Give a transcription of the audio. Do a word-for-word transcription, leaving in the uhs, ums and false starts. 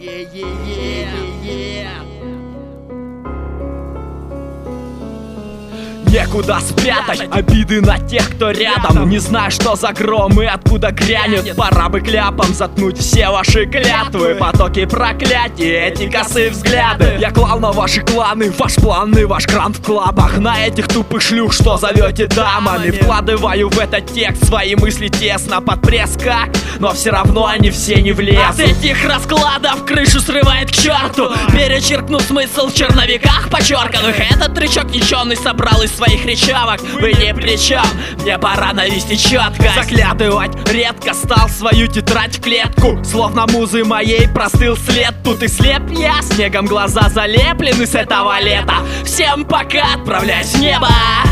Некуда спрятать обиды на тех, кто рядом. Не знаю, что за гром и откуда грянет. Пора бы кляпом заткнуть все ваши клятвы, потоки проклятий, эти косые взгляды. Я клал на ваши кланы, ваш план и ваш грант в клабах. На этих тупых шлюх, что зовете дамами. Вкладываю в этот текст свои мысли тесно под пресс как, но все равно они все не влезут. От этих раскладов крышу срывает к черту. Перечеркну смысл в черновиках подчерканных. Этот трючок ничёный собрал из своих речавок. Вы ни при чем, мне пора навести четкость. Заглядывать редко стал свою тетрадь в клетку. Словно музы моей простыл след. Тут и слеп я, снегом глаза залеплены с этого лета. Всем пока, отправляюсь в небо.